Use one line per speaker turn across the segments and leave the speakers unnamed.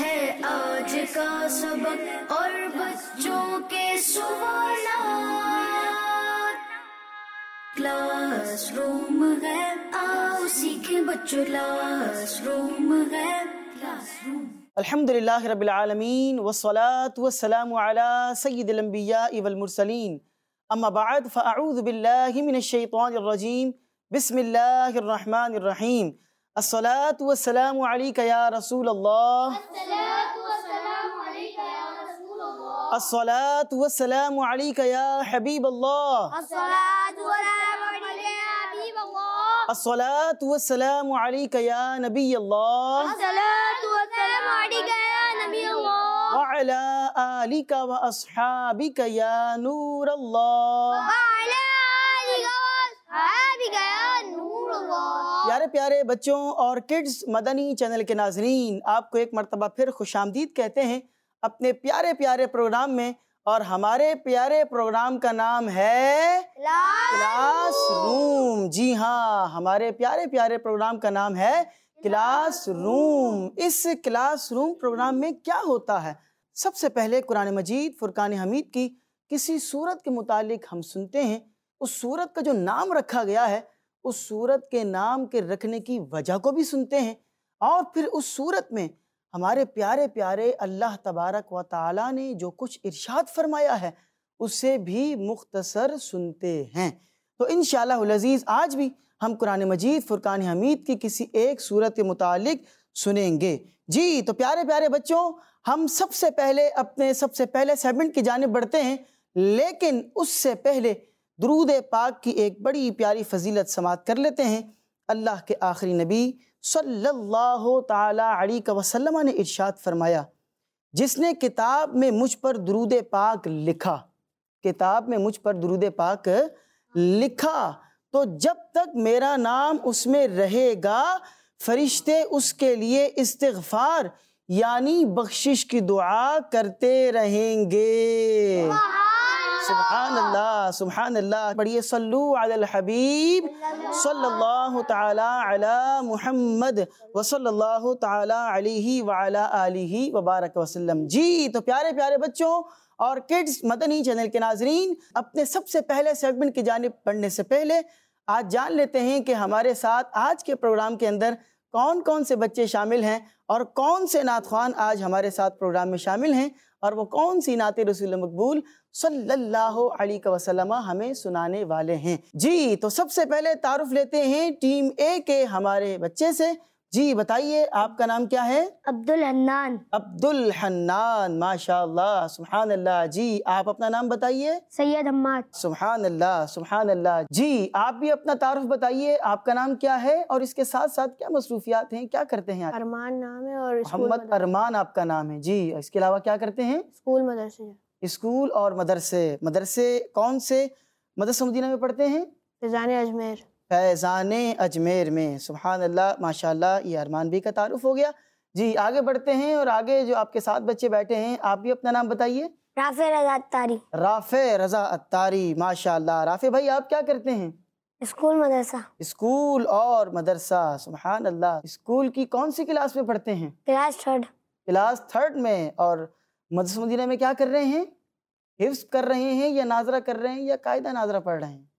ہے آج کا سبق اور بچوں کے سوالات، کلاس روم ہے، آؤ سیکھیں بچوں، کلاس روم ہے، کلاس روم۔
الحمدللہ رب العالمین والصلاة والسلام علی سید الانبیاء والمرسلین، اما بعد فاعوذ باللہ من الشیطان الرجیم، بسم اللہ الرحمن الرحیم۔ الصلاة والسلام علیک یا رسول اللہ، الصلاة والسلام علیک یا حبیب اللہ، الصلاة والسلام علیک یا نبی اللہ، وعلی آلک و اصحابک یا نور اللہ۔ پیارے پیارے بچوں اور کڈز مدنی چینل کے ناظرین، آپ کو ایک مرتبہ پھر خوش آمدید کہتے ہیں اپنے پیارے پیارے پروگرام میں، اور ہمارے پیارے پروگرام کا نام ہے کلاس روم۔ جی ہاں، ہمارے پیارے پیارے پروگرام کا نام ہے کلاس روم۔ اس کلاس روم پروگرام میں کیا ہوتا ہے؟ سب سے پہلے قرآن مجید فرقان حمید کی کسی سورت کے متعلق ہم سنتے ہیں، اس سورت کا جو نام رکھا گیا ہے اس سورت کے نام کے رکھنے کی وجہ کو بھی سنتے ہیں، اور پھر اس سورت میں ہمارے پیارے پیارے اللہ تبارک و تعالیٰ نے جو کچھ ارشاد فرمایا ہے اسے بھی مختصر سنتے ہیں۔ تو انشاءاللہ العزیز آج بھی ہم قرآن مجید فرقان حمید کی کسی ایک سورت کے متعلق سنیں گے۔ جی تو پیارے پیارے بچوں، ہم سب سے پہلے سیگمنٹ کی جانب بڑھتے ہیں، لیکن اس سے پہلے درود پاک کی ایک بڑی پیاری فضیلت سماعت کر لیتے ہیں۔ اللہ کے آخری نبی صلی اللہ تعالی علیہ وسلم نے ارشاد فرمایا، جس نے کتاب میں مجھ پر درود پاک لکھا، کتاب میں مجھ پر درود پاک لکھا تو جب تک میرا نام اس میں رہے گا فرشتے اس کے لیے استغفار یعنی بخشش کی دعا کرتے رہیں گے۔ سبحان اللہ، سبحان اللہ۔ پڑھیے صلو علی الحبیب صلی اللہ تعالی علی محمد وصلی اللہ تعالی علیہ وعلی آلہ وبارک وسلم۔ جی تو پیارے پیارے بچوں اور کڈز مدنی چینل کے ناظرین، اپنے سب سے پہلے سیگمنٹ کی جانب بڑھنے سے پہلے آج جان لیتے ہیں کہ ہمارے ساتھ آج کے پروگرام کے اندر کون کون سے بچے شامل ہیں اور کون سے نعت خوان آج ہمارے ساتھ پروگرام میں شامل ہیں، اور وہ کون سی نعت رسول مقبول صلی اللہ علیہ وسلم ہمیں سنانے والے ہیں۔ جی تو سب سے پہلے تعارف لیتے ہیں ٹیم اے کے ہمارے بچے سے۔ جی بتائیے آپ کا نام کیا ہے؟
عبدالحنان۔
عبدالحنان، ماشاء اللہ، سبحان اللہ۔ جی آپ اپنا نام بتائیے؟
سید حماد۔
سبحان اللہ، سبحان اللہ۔ جی آپ بھی اپنا تعارف بتائیے، آپ کا نام کیا ہے اور اس کے ساتھ ساتھ کیا مصروفیات ہیں، کیا کرتے ہیں آپ؟
ارمان نام ہے اور
محمد ارمان آپ کا نام ہے۔ جی اس کے علاوہ کیا کرتے ہیں؟
اسکول مدرسے۔
اسکول اور مدرسے کون سے مدرسہ مدینہ میں پڑھتے ہیں؟
فیضان اجمیر۔
فیضان اجمیر میں، سبحان اللہ، ماشاءاللہ۔ یہ ارمان بھی کا تعارف ہو گیا۔ جی آگے بڑھتے ہیں، اور آگے جو آپ کے ساتھ بچے بیٹھے ہیں آپ بھی اپنا نام بتائیے۔
رافع رضا اتاری۔
رافع رضا اتاری، ماشاءاللہ۔ رافع بھائی آپ کیا کرتے ہیں؟
اسکول مدرسہ۔
اسکول اور مدرسہ، سبحان اللہ۔ اسکول کی کون سی کلاس میں پڑھتے ہیں؟
کلاس 3۔
کلاس 3 میں، اور مدرسہ مدینہ میں کیا کر رہے ہیں؟ حفظ کر رہے ہیں یا ناظرہ کر رہے ہیں یا قاعدہ ناظرہ پڑھ رہے ہیں؟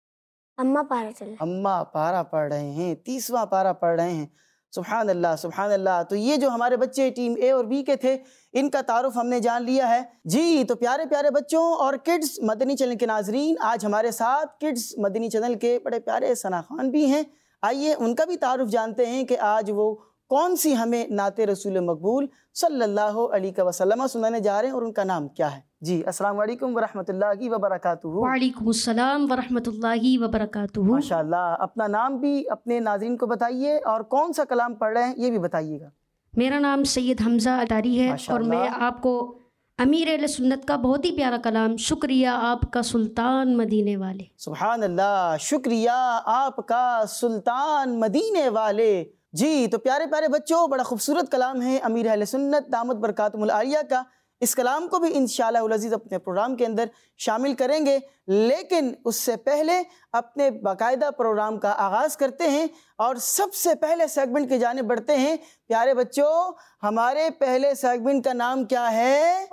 اماں پارہ چل رہے ہیں۔
اماں پارہ پڑھ رہے ہیں، 30واں پارہ پڑھ رہے ہیں۔ سبحان اللہ، سبحان اللہ۔ تو یہ جو ہمارے بچے ٹیم اے اور بی کے تھے، ان کا تعارف ہم نے جان لیا ہے۔ جی تو پیارے پیارے بچوں اور کڈز مدنی چینل کے ناظرین، آج ہمارے ساتھ کڈز مدنی چینل کے بڑے پیارے ثنا خوان بھی ہیں۔ آئیے ان کا بھی تعارف جانتے ہیں کہ آج وہ کون سی ہمیں نعت رسول مقبول صلی اللہ علیہ وسلم سنانے جا رہے ہیں، اور ان کا نام کیا ہے۔ جی السلام علیکم ورحمۃ اللہ وبرکاتہ۔
وعلیکم السلام ورحمۃ اللہ وبرکاتہ۔
ماشاءاللہ، اپنا نام بھی اپنے ناظرین کو بتائیے، اور کون سا کلام پڑھ رہے ہیں یہ بھی بتائیے گا۔
میرا نام سید حمزہ اتاری ہے، اور میں آپ کو امیر اہل سنت کا بہت ہی پیارا کلام شکریہ آپ کا سلطان مدینے والے۔
سبحان اللہ، شکریہ آپ کا سلطان مدینے والے۔ جی تو پیارے پیارے بچوں، بڑا خوبصورت کلام ہے امیر اہل سنت دامت برکاتہم العالیہ کا، اس کلام کو بھی انشاءاللہ العزیز اپنے پروگرام کے اندر شامل کریں گے، لیکن اس سے پہلے اپنے باقاعدہ پروگرام کا آغاز کرتے ہیں اور سب سے پہلے سیگمنٹ کی جانب بڑھتے ہیں۔ پیارے بچوں، ہمارے پہلے سیگمنٹ کا نام کیا ہے؟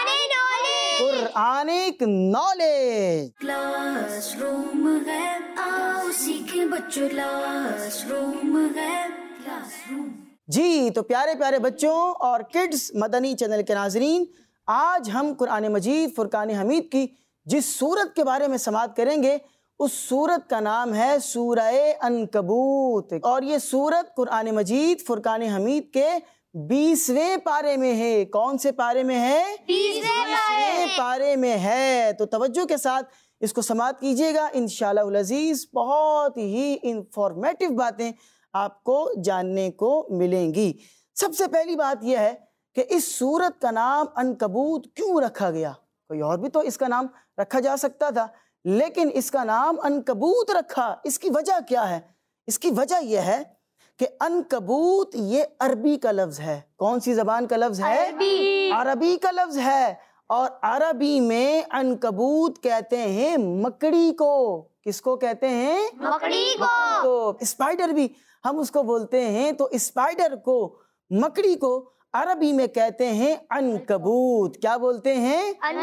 Quranic knowledge.
کلاس روم ہے، آؤ سیکھیں بچوں، کلاس روم ہے، کلاس روم۔
جی تو پیارے پیارے بچوں اور کڈز مدنی چینل کے ناظرین، آج ہم قرآن مجید فرقان حمید کی جس سورت کے بارے میں سماعت کریں گے اس سورت کا نام ہے سورہ عنکبوت، اور یہ سورت قرآن مجید فرقان حمید کے 20ویں پارے میں ہے۔ کون سے پارے میں ہے؟ 20ویں پارے میں ہے۔ تو توجہ کے ساتھ اس کو سماعت کیجئے گا، انشاءاللہ العزیز بہت ہی انفارمیٹیو باتیں آپ کو جاننے کو ملیں گی۔ سب سے پہلی بات یہ ہے کہ اس سورت کا نام عنکبوت کیوں رکھا گیا؟ کوئی اور بھی تو اس کا نام رکھا جا سکتا تھا، لیکن اس کا نام عنکبوت رکھا۔ اس کی وجہ کیا ہے؟ اس کی وجہ یہ ہے کہ عنکبوت یہ عربی کا لفظ ہے۔ کون سی زبان کا لفظ ہے؟ عربی کا لفظ ہے، اور عربی میں عنکبوت کہتے ہیں مکڑی کو۔ کس کو کہتے ہیں؟ مکڑی کو۔ تو اسپائڈر بھی ہم اس کو بولتے ہیں، تو اسپائڈر کو، مکڑی کو عربی میں کہتے ہیں عنکبوت۔ کیا بولتے ہیں؟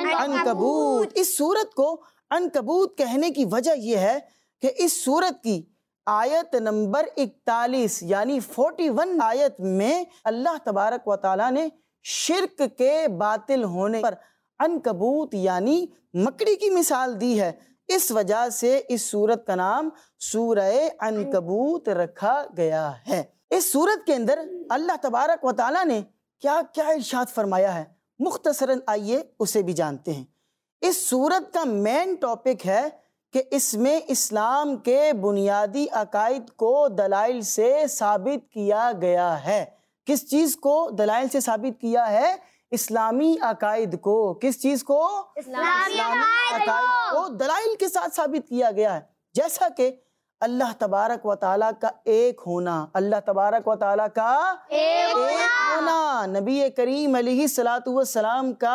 عنکبوت۔ اس سورت کو عنکبوت کہنے کی وجہ یہ ہے کہ اس سورت کی آیت نمبر 41 یعنی 41 آیت میں اللہ تبارک و تعالیٰ نے شرک کے باطل ہونے پر عنکبوت یعنی مکڑی کی مثال دی ہے۔ اس وجہ سے اس سورت کا نام سورہ عنکبوت رکھا گیا ہے۔ اس سورت کے اندر اللہ تبارک و تعالیٰ نے کیا کیا ارشاد فرمایا ہے، مختصراً آئیے اسے بھی جانتے ہیں۔ اس سورت کا مین ٹاپک ہے کہ اس میں اسلام کے بنیادی عقائد کو دلائل سے ثابت کیا گیا ہے۔ کس چیز کو دلائل سے ثابت کیا ہے؟ اسلامی عقائد کو۔ کس چیز کو؟ اسلامی عقائد کو دلائل کے ساتھ ثابت کیا گیا ہے، جیسا کہ اللہ تبارک و تعالیٰ کا ایک ہونا، اللہ تبارک و تعالیٰ کا ایک ہونا، نبی کریم علیہ السلام کا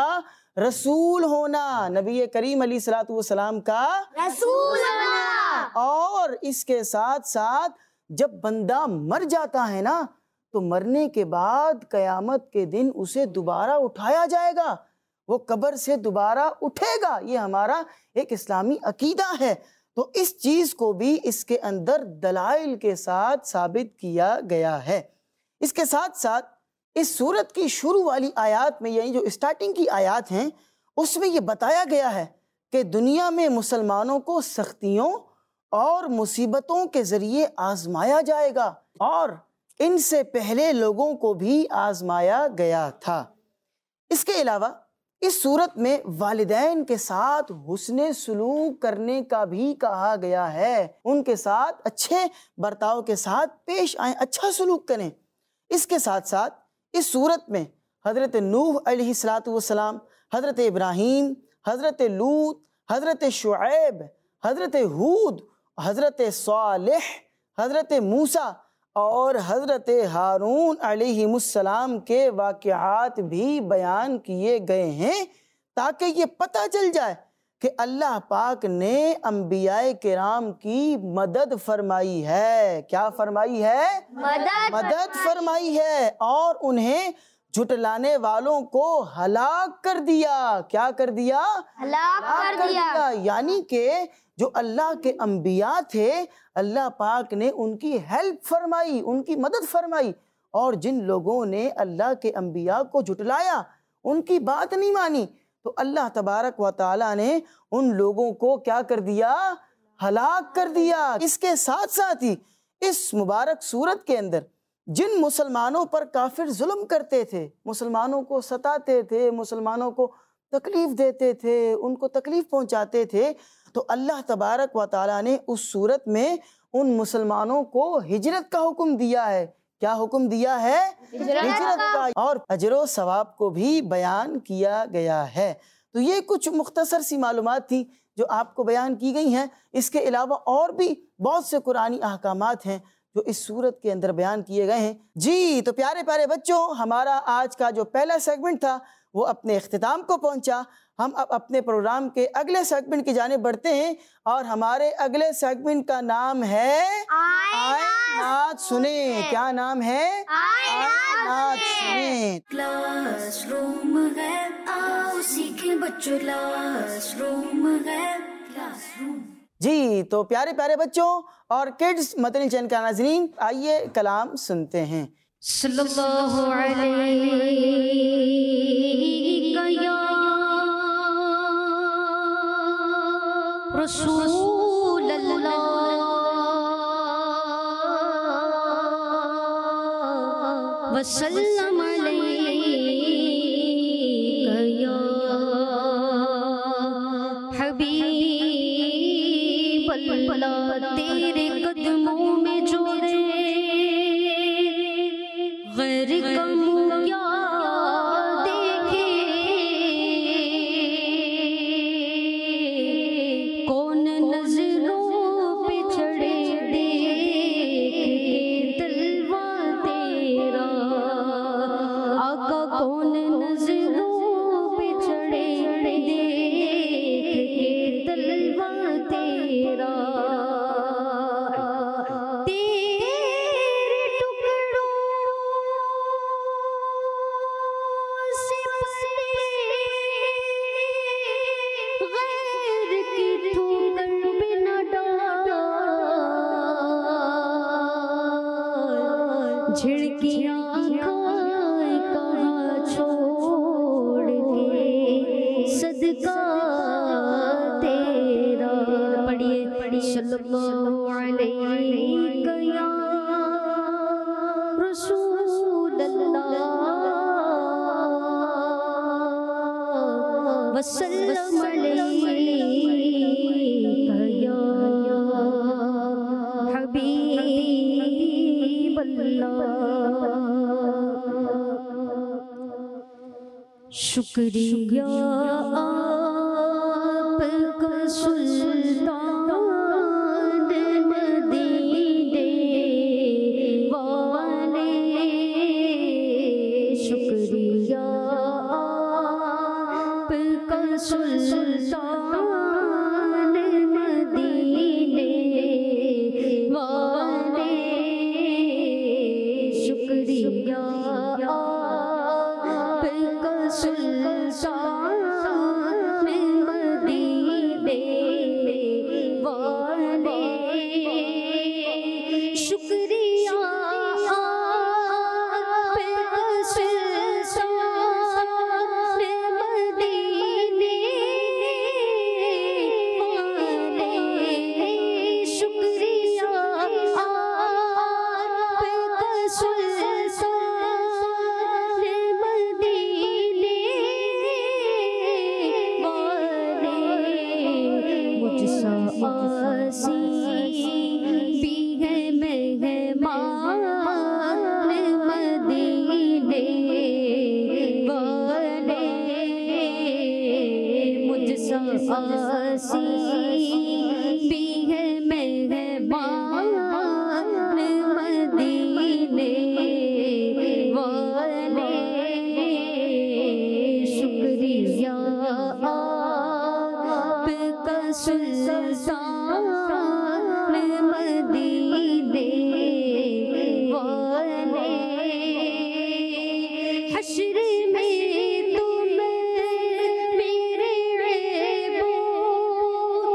رسول ہونا، نبی کریم علیہ السلام کا رسول ہونا، اور اس کے ساتھ ساتھ جب بندہ مر جاتا ہے نا تو مرنے کے بعد قیامت کے دن اسے دوبارہ اٹھایا جائے گا، وہ قبر سے دوبارہ اٹھے گا۔ یہ ہمارا ایک اسلامی عقیدہ ہے۔ تو اس چیز کو بھی اس کے اندر دلائل کے ساتھ ثابت کیا گیا ہے۔ اس کے ساتھ ساتھ اس سورت کی شروع والی آیات میں، یعنی جو اسٹارٹنگ کی آیات ہیں، اس میں یہ بتایا گیا ہے کہ دنیا میں مسلمانوں کو سختیوں اور مصیبتوں کے ذریعے آزمایا جائے گا، اور ان سے پہلے لوگوں کو بھی آزمایا گیا تھا۔ اس کے علاوہ اس صورت میں والدین کے ساتھ حسن سلوک کرنے کا بھی کہا گیا ہے، ان کے ساتھ اچھے برتاؤ کے ساتھ پیش آئیں، اچھا سلوک کریں۔ اس کے ساتھ ساتھ اس صورت میں حضرت نوح علیہ السلام، حضرت ابراہیم، حضرت لوط، حضرت شعیب، حضرت ہود، حضرت صالح، حضرت موسیٰ اور حضرت ہارون علیہ السلام کے واقعات بھی بیان کیے گئے ہیں، تاکہ یہ پتہ چل جائے کہ اللہ پاک نے انبیاء کرام کی مدد فرمائی ہے۔ کیا فرمائی ہے؟ مدد فرمائی ہے، اور انہیں جھٹلانے والوں کو ہلاک کر دیا۔ کیا کر دیا؟ ہلاک کر دیا۔ یعنی کہ جو اللہ کے انبیاء تھے، اللہ پاک نے ان کی ہیلپ فرمائی، ان کی مدد فرمائی، اور جن لوگوں نے اللہ کے انبیاء کو جھٹلایا، ان کی بات نہیں مانی، تو اللہ تبارک و تعالیٰ نے ان لوگوں کو کیا کر دیا؟ ہلاک کر دیا۔ اس کے ساتھ ساتھ ہی اس مبارک سورت کے اندر جن مسلمانوں پر کافر ظلم کرتے تھے، مسلمانوں کو ستاتے تھے، مسلمانوں کو تکلیف دیتے تھے، ان کو تکلیف پہنچاتے تھے، تو اللہ تبارک و تعالیٰ نے اس صورت میں ان مسلمانوں کو ہجرت کا حکم دیا ہے۔ کیا حکم دیا ہے؟ ہجرت کا، اور اجر و ثواب کو بھی بیان کیا گیا ہے۔ تو یہ کچھ مختصر سی معلومات تھی جو آپ کو بیان کی گئی ہیں۔ اس کے علاوہ اور بھی بہت سے قرآنی احکامات ہیں جو اس سورت کے اندر بیان کیے گئے ہیں۔ جی تو پیارے پیارے بچوں، ہمارا آج کا جو پہلا سیگمنٹ تھا وہ اپنے اختتام کو پہنچا۔ ہم اب اپنے پروگرام کے اگلے سیگمنٹ کی جانب بڑھتے ہیں اور ہمارے اگلے سیگمنٹ کا نام ہے آئے نعت سنیں۔ کیا نام ہے؟ آئے نعت سنیں۔
کلاس روم ہے، آؤ سیکھیں بچوں، کلاس روم ہے، کلاس روم۔
جی تو پیارے پیارے بچوں اور کڈز مدنی چینل کا ناظرین، آئیے کلام سنتے ہیں۔
صلی اللہ علیہ یا رسول اللہ وسلم علیہ یا حبیب اللہ، تیرے قدموں میں جو غیر کم کیا دیکھے، کون نظروں پہ چڑھے دیکھ تلوا تیرا، آقا کون نظروں پہ چڑھے دیکھ تلوا تیرا، جھڑکیاں کھائے کہاں چھوڑ کے صدقہ تیرا، پڑھیے صلی اللہ علیہ یا رسول اللہ وسلم علیہ یا حبیب اللہ۔ شکریہ آپ کا سلطان مدینے والے، شکریہ آپ کا سلطان مدینے والے، شکریہ آپ کا سلطان مدینے والے، شکریہ آپ کا سلطان مدینے والے، شکریہ آپ کا سلطان مدینے والے، مجھ سا آسی بھی ہے مہمان مدینے والے، مجھ سا آسی بھی ہے مہمان مدینے والے، شکریہ آپ کا سلطان مدینے والے، حشر میں تمہیں میرے عیبوں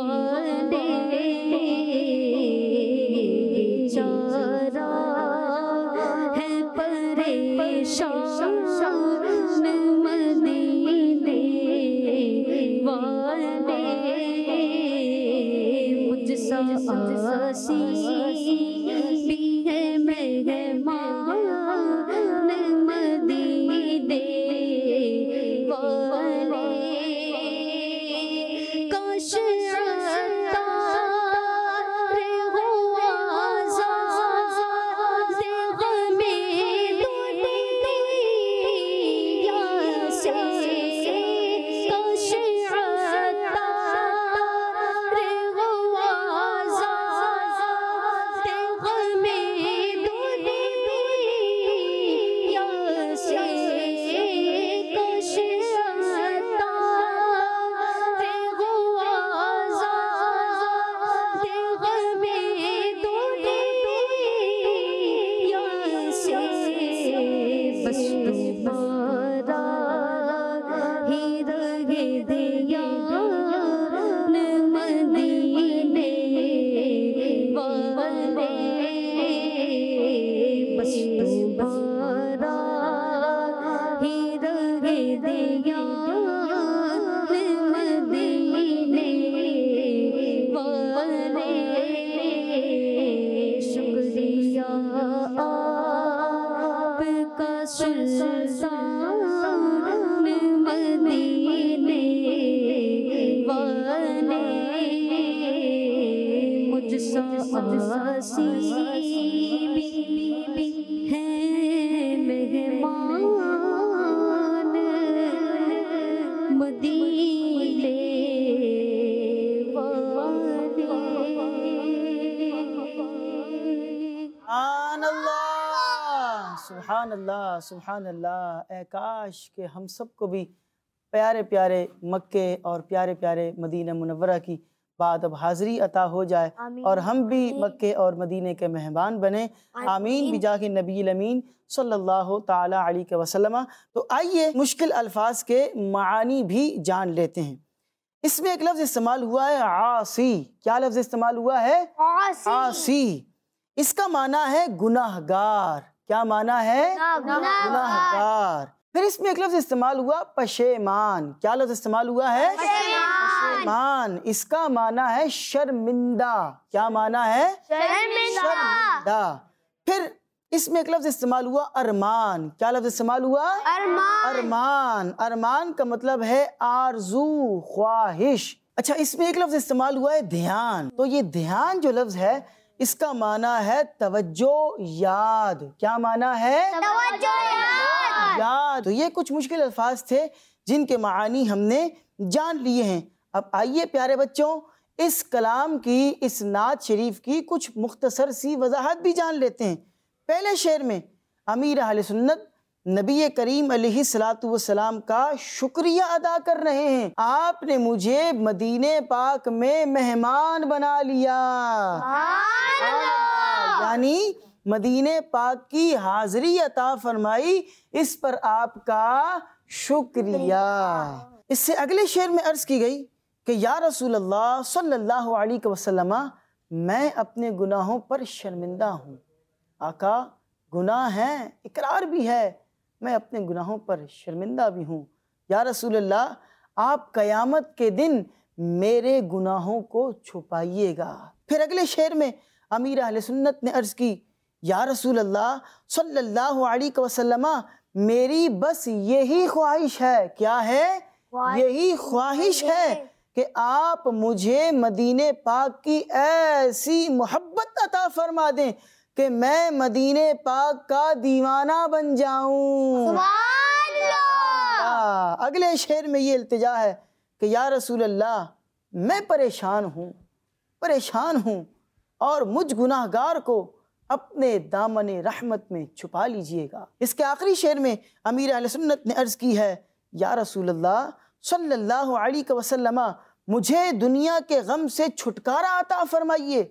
والے بیچارہ ہے پریشان مدینے والے مجھ سا آسی بھی ہے مہمان مدینے والے کاش عطار ہو آزاد غم دنیا سے کاش عطار ہو آزاد غم دنیا سے کاش بس تمہارا ہی رہے دیان مدینے والے بس تمہارا ہی رہے دیان مدینے والے شکریہ آپ کا سلطان مدینے والے مجھ سا آسی بھی ہیں مہمان مدینے والے
سبحان اللہ سبحان اللہ سبحان اللہ۔ اے کاش کہ ہم سب کو بھی پیارے پیارے مکے اور پیارے پیارے مدینہ منورہ کی بعد اب حاضری عطا ہو جائے اور ہم بھی مکے اور مدینہ کے مہمان بنیں، آمین بجاہ نبی الامین صلی اللہ تعالی علیہ وسلم۔ تو آئیے مشکل الفاظ کے معانی بھی جان لیتے ہیں۔ اس میں ایک لفظ استعمال ہوا ہے عاصی۔ کیا لفظ استعمال ہوا ہے؟ عاصی۔ اس کا معنی ہے گناہ گار۔ کیا معنی ہے؟ گناہ گار۔ پھر اس میں ایک لفظ استعمال ہوا پشیمان۔ کیا لفظ استعمال ہوا ہے؟ پشیمان۔ اس کا معنی ہے شرمندہ۔ کیا معنی ہے؟ شرمندہ۔ پھر اس میں ایک لفظ استعمال ہوا ارمان۔ کیا لفظ استعمال ہوا؟ ارمان۔ ارمان کا مطلب ہے آرزو، خواہش۔ اچھا، اس میں ایک لفظ استعمال ہوا ہے دھیان۔ تو یہ دھیان جو لفظ ہے اس کا معنی ہے توجہ، یاد۔ کیا معنی ہے؟ توجہ، یاد۔ تو یہ کچھ مشکل الفاظ تھے جن کے معانی ہم نے جان لیے ہیں۔ اب آئیے پیارے بچوں اس کلام کی، اس نعت شریف کی کچھ مختصر سی وضاحت بھی جان لیتے ہیں۔ پہلے شعر میں امیر اہل سنت نبی کریم علیہ السلام کا شکریہ ادا کر رہے ہیں، آپ نے مجھے مدینہ پاک میں مہمان بنا لیا، یعنی مدینہ پاک کی حاضری عطا فرمائی، اس پر آپ کا شکریہ۔ اس سے اگلے شعر میں عرض کی گئی کہ یا رسول اللہ صلی اللہ علیہ وسلم، میں اپنے گناہوں پر شرمندہ ہوں۔ آقا، گناہ ہیں، اقرار بھی ہے، میں اپنے گناہوں پر شرمندہ بھی ہوں۔ یا رسول اللہ، آپ قیامت کے دن میرے گناہوں کو چھپائیے گا۔ پھر اگلے شعر میں امیر اہل سنت نے عرض کی یا رسول اللہ صلی اللہ علیہ وسلم، میری بس یہی خواہش ہے۔ کیا ہے؟ یہی خواہش ہے کہ آپ مجھے مدینہ پاک کی ایسی محبت عطا فرما دیں کہ میں مدینہ پاک کا دیوانہ بن جاؤں۔ سبحان اللہ۔ اگلے شعر میں یہ التجا ہے کہ یا رسول اللہ، میں پریشان ہوں اور مجھ گناہ گار کو اپنے دامن رحمت میں چھپا لیجئے گا۔ اس کے آخری شعر میں امیر اہل سنت نے عرض کی ہے یا رسول اللہ صلی اللہ علیہ وسلم، مجھے دنیا کے غم سے چھٹکارا عطا فرمائیے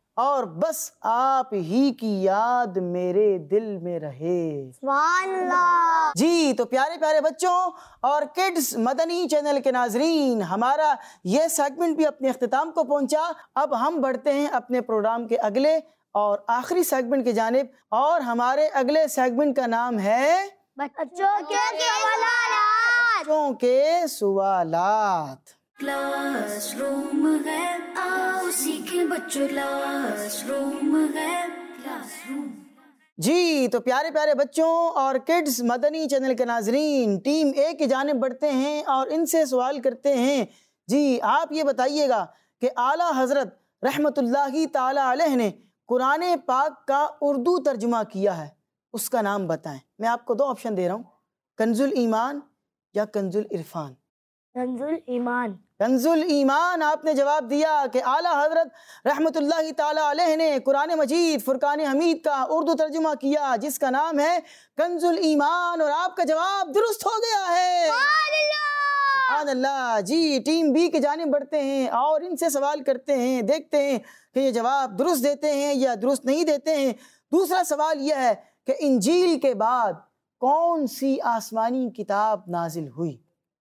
اور بس آپ ہی کی یاد میرے دل میں رہے۔
سبحان اللہ۔
جی تو پیارے پیارے بچوں اور کڈز مدنی چینل کے ناظرین، ہمارا یہ سیگمنٹ بھی اپنے اختتام کو پہنچا۔ اب ہم بڑھتے ہیں اپنے پروگرام کے اگلے اور آخری سیگمنٹ کی جانب، اور ہمارے اگلے سیگمنٹ کا نام ہے
بچوں کے سوالات۔
بچوں کے سوالات۔
کلاس روم ہے، آؤ سیکھیں بچوں، کلاس روم ہے، کلاس روم۔
جی تو پیارے پیارے بچوں اور کڈز مدنی چینل کے ناظرین، ٹیم اے کی جانب بڑھتے ہیں اور ان سے سوال کرتے ہیں۔ جی آپ یہ بتائیے گا کہ اعلیٰ حضرت رحمت اللہ تعالی علیہ نے قرآن پاک کا اردو ترجمہ کیا ہے، اس کا نام بتائیں۔ میں آپ کو 2 آپشن دے رہا ہوں، کنز الایمان یا کنز العرفان۔
کنز الایمان۔
کنز الایمان آپ نے جواب دیا کہ اعلیٰ حضرت رحمت اللہ تعالی علیہ نے قرآن مجید فرقان حمید کا اردو ترجمہ کیا جس کا نام ہے کنز الایمان، اور آپ کا جواب درست ہو گیا ہے۔ سبحان اللہ۔ جی ٹیم بی کی جانب بڑھتے ہیں اور ان سے سوال کرتے ہیں، دیکھتے ہیں کہ یہ جواب درست دیتے ہیں یا درست نہیں دیتے ہیں۔ دوسرا سوال یہ ہے کہ انجیل کے بعد کون سی آسمانی کتاب نازل ہوئی؟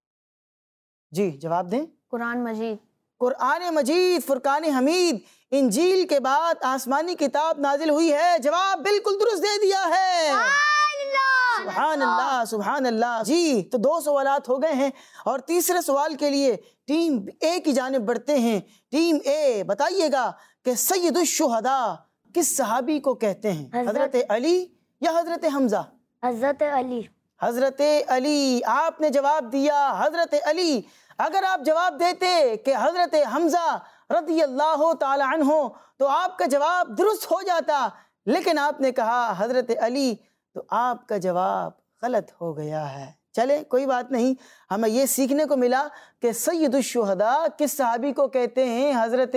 جی جواب دیں۔
قرآن مجید۔
قرآن مجید فرقان حمید انجیل کے بعد آسمانی کتاب نازل ہوئی ہے، جواب بالکل درست دے دیا ہے۔ سبحان اللہ سبحان اللہ۔ جی تو 2 سوالات ہو گئے ہیں اور تیسرے سوال کے لیے ٹیم اے کی جانب بڑھتے ہیں۔ ٹیم اے بتائیے گا کہ سید الشہداء کس صحابی کو کہتے ہیں، حضرت علی یا حضرت حمزہ؟
حضرت علی۔
حضرت علی آپ نے جواب دیا حضرت علی۔ اگر آپ جواب دیتے کہ حضرت حمزہ رضی اللہ تعالی عنہ تو آپ کا جواب درست ہو جاتا، لیکن آپ نے کہا حضرت علی، تو آپ کا جواب غلط ہو گیا ہے۔ چلے کوئی بات نہیں، ہمیں یہ سیکھنے کو ملا کہ سید الشہداء کس صحابی کو کہتے ہیں، حضرت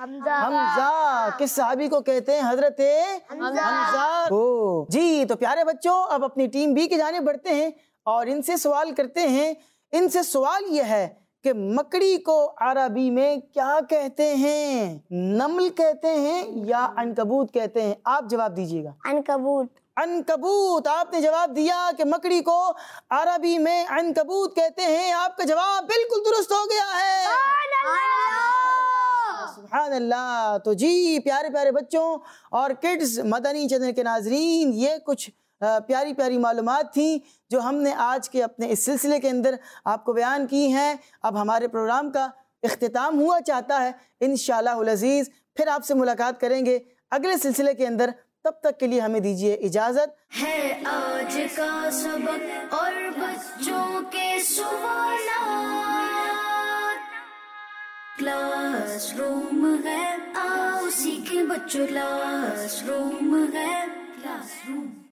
حمزہ۔ کس صحابی کو کہتے ہیں؟ حضرت حمزہ۔ جی تو پیارے بچوں اب اپنی ٹیم بی کی جانب بڑھتے ہیں اور ان سے سوال کرتے ہیں۔ ان سے سوال یہ ہے کہ مکڑی کو عربی میں کیا کہتے ہیں؟ نمل کہتے ہیں یا عنکبوت کہتے ہیں؟ آپ جواب دیجیے گا۔
عنکبوت۔
عنکبوت آپ نے جواب دیا کہ مکڑی کو عربی میں عنکبوت کہتے ہیں، آپ کا جواب بالکل درست ہو گیا ہے۔ سبحان اللہ۔ تو جی پیارے پیارے بچوں اور کڈز مدنی چینل کے ناظرین، یہ کچھ پیاری پیاری معلومات تھیں جو ہم نے آج کے اپنے اس سلسلے کے اندر آپ کو بیان کی ہیں۔ اب ہمارے پروگرام کا اختتام ہوا چاہتا ہے، انشاءاللہ العزیز پھر آپ سے ملاقات کریں گے اگلے سلسلے کے اندر۔ تب تک کے لیے ہمیں دیجیے اجازت۔
ہے آج کا سبق اور بچوں کے سوالات، کلاس روم ہے، آؤ سیکھیں بچوں، کلاس روم ہے، کلاس روم۔